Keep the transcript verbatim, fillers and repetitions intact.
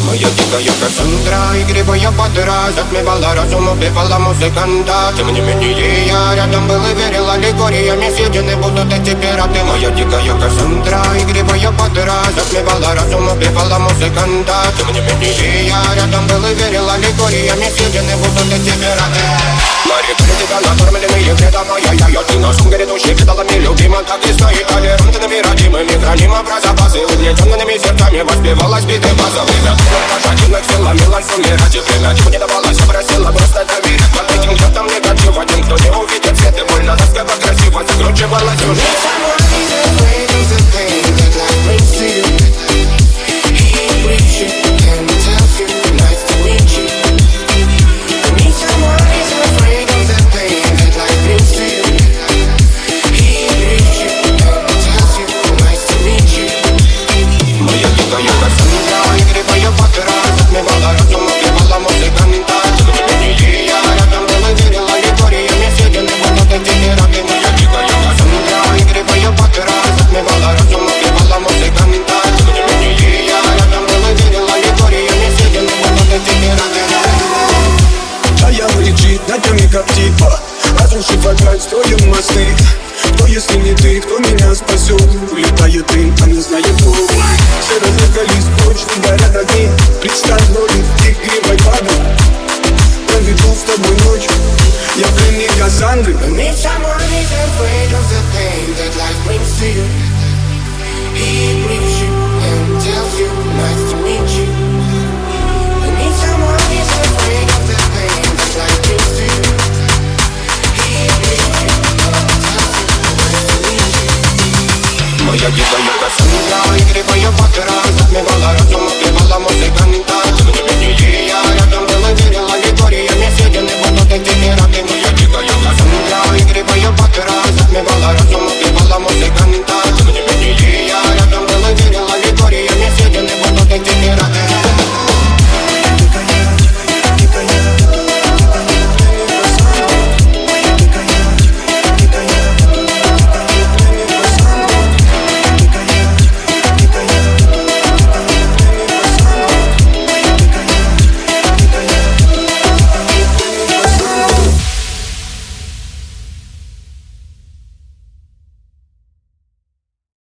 Моя дикая Кассандра, игривая подра, затмевала разум, убивала музыканта. Тем не менее я рядом был и верил, аллегориями съедены будут эти пираты. Моя дикая Кассандра, игривая подра, затмевала разум, убивала музыканта. Тем не менее я рядом был и верил, аллегориями съедены будут эти пираты. Мари, для тебя накормленные вреда моя я, ты на шум грядущий предалами любима, так и стоит толерантными родимыми, хранимо про запасы, угнетенными сердцами воспевалась биты база. Время пожадинных сил ломилась в уме ради время, чего не давалось, просила просто доверять. Под этим где-то негатив, один, кто не увидит свет и больно, ласково, красиво закручивала сюжет. Как типа, разрушив опять строим мосты. Кто, если не ты, кто меня спасет? Улетает дым, а не знает кто. Все разыгрались, точно горят огни. Представь роли игривой пады. Проведу с тобой ночь, я пленник Кассандры. If someone is afraid of the pain that life brings to you, he brings you and tells you nice to meet you. And if someone is afraid of the pain that life brings to you, моя дикая Кассандра, игривая подра, затмевала разум, убивала музыканта. Тем не менее я рядом был и верил, аллегориями съедены будут эти пираты. Моя дикая Кассандра, игривая подра, затмевала разум, убивала музыканта.